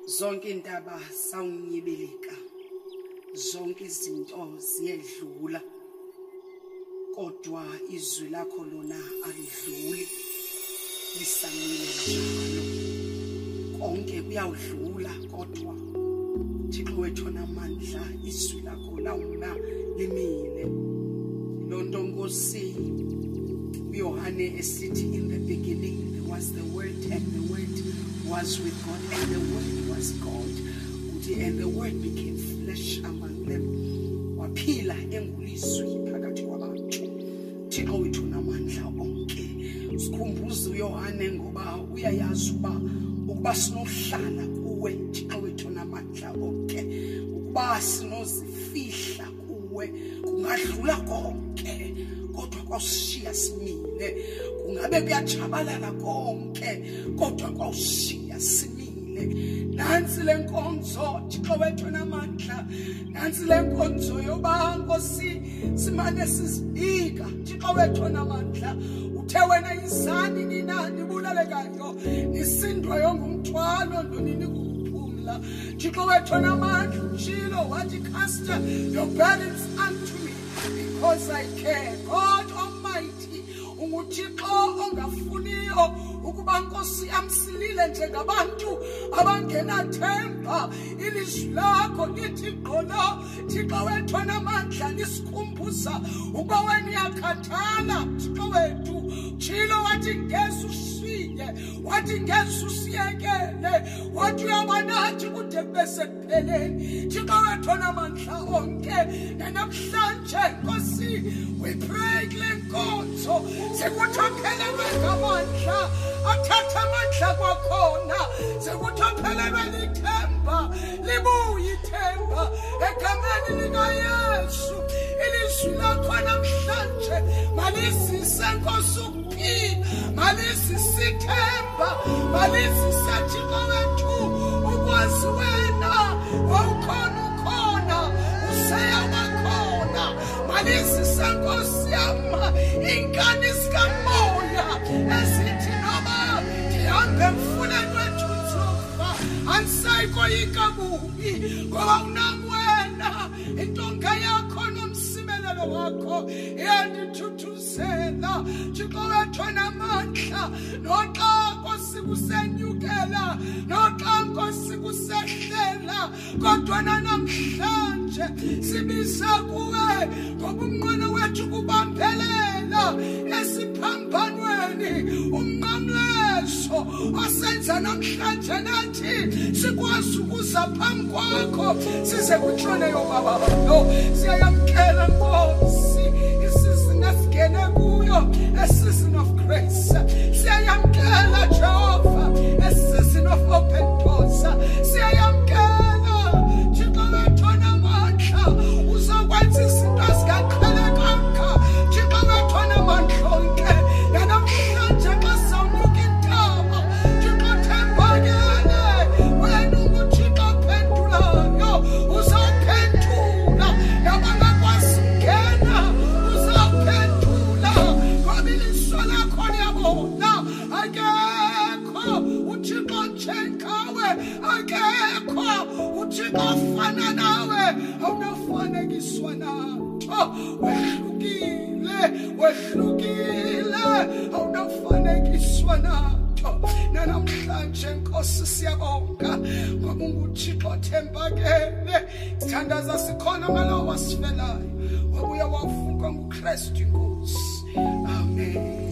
zonke indaba sawunyibilika, zonke izinto ziyedlula, kodwa izwi lakho lona alidluli, lisamile njalo. Konke kuyawudlula, kodwa Thixo wethu namandla izwi lakho lawuna limile. Lonto Nkosi uYohane esithi, in the beginning there was the word, and the word was with God, and the word was God, and the word became flesh among them. Waphila engulizwi phakathi kwabantu. Thixo wethu namandla onke, sikhumbuze uYohane ngoba uyayazi ukuba sinohlala kuwe, Thixo wethu namandla onke, ukuba sinozifihla kuwe, kungadlula konke, kodwa kwashiya simile. Kungabe kuyajabalala konke, kodwa kwashiya simile. Nansi lenkonzo Thixo wethu namandla, nansi lenkonzo yoba Nkosi simane sizibika Thixo wethu namandla. Uthe wena izani ninani bulalekayo, nisindwayo ngumthwalo ndonini kuphumla. Thixo wethu namandla utshilo wathi, cast your burdens unto me because I care. God Almighty, unguThixo ongafuniyo ukuba Nkosi amsilile njengabantu abangenathemba. Ilizwi lakho lithi qolo, Thixo wethu namandla, lisikhumbuza ukuba wena uyakhathala. Thixo wethu tshilo wathi ngeze ushiye, wathi ngeze usiyekele, wathi uyabanathi kude kube sekupheleni. Thixo wethu namandla onke, namhlanje Nkosi we pray kule nkonzo sekuthophelelwe ngamandla, athatha amandla kwakhona, sekuthophelelwe lithemba, libuye ithemba egameni likaYesu. Ilizwi lakho namhlanje malizise Nkosi ukuphila, malizise ithemba, malizise Thixo wethu ukwazi wena wawukhona ukhona, useyabakhona. Malizise Nkosi yama inkani zikamoya ezithi noma ndihambe emfuleni wethuthumba andisayikolika kubi, ngoba unamwena intonga yakho nomsimelelo wakho iyandithuthuzela. Thixo wethu namandla, noxa Nkosi kusenyukela, noxa Nkosi kusehlela, kodwa namhlanje sibiza kuwe ngoba umnqweno wethu kubambelela esiphambanweni. Umnqamlezo osenza namhlanje nathi sikwazi ukuza phambi kwakho size kutshoneyo baba. Siyayamkela Nkosi isizini esingene kuyo, a season of grace. Siyayamkela Jehova, a season of open doors. Siyayamkela Thixo wethu namandla, uzakwenza izinto ezingaqhelekanga Thixo wethu namandla onke. Namhlanje xa sawunyuka intaba Thixo thembakele, wena unguThixo ophendulayo, uzawuphendula. Nabangakwazi ukungena uzawuphendula, ngoba ilizwi lakho liyabona. Akekho uThixo njengawe, akekho uThixo ofana nawe, awunafanekiswa natho. Wehlukile, wehlukile, awunafanekiswa natho. Namhlanje Nkosi siyabonga ngoba unguThixo othembakele. Sithandaza sikhona ngalowo wasifelayo, wabuya wavuka nguKristu Nkosi. Amen.